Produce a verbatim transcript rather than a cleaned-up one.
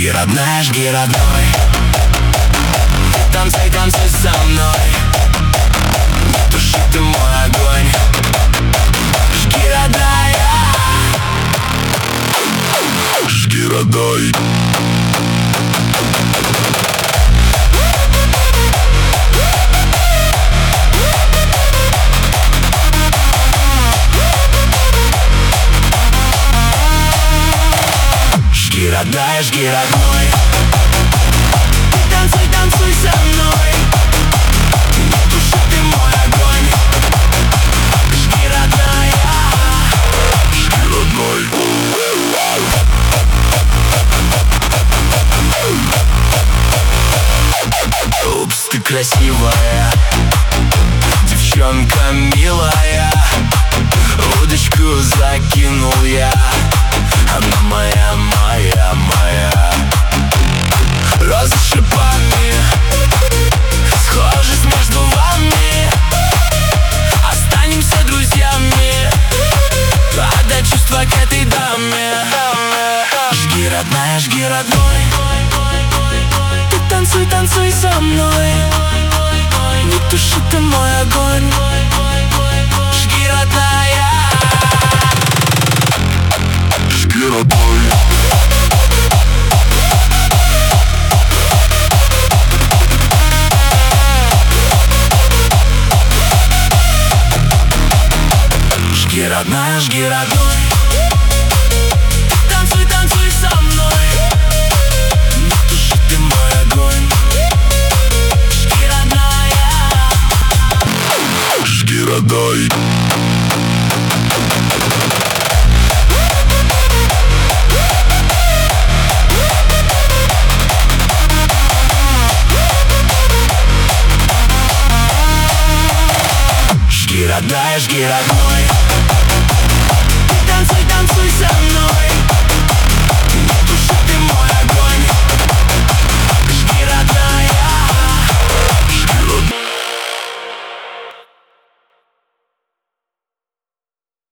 Жги, родная, жги, родной. Танцуй, танцуй со мной. Не туши ты мой огонь. Жги, родная. Жги, родной. Жги, родная, жги, родной. Танцуй, танцуй со мной. Не туши ты мой огонь. Жги, родная. Жги, родной. Упс, ты красивая, девчонка милая. Удочку закинул я. Она моя, моя, моя. Розы с шипами, схожесть между вами. Останемся друзьями. Отдай чувства к этой даме. Жги, родная, жги, родной. Ты танцуй, танцуй со мной. Не туши ты мой огонь. Жги, родная. Жги, родной. Жги, родная, жги, родной. Танцуй, танцуй со мной. Не туши ты мой огонь. Жги, родная. Жги, родной. Жги, родная, жги, родной.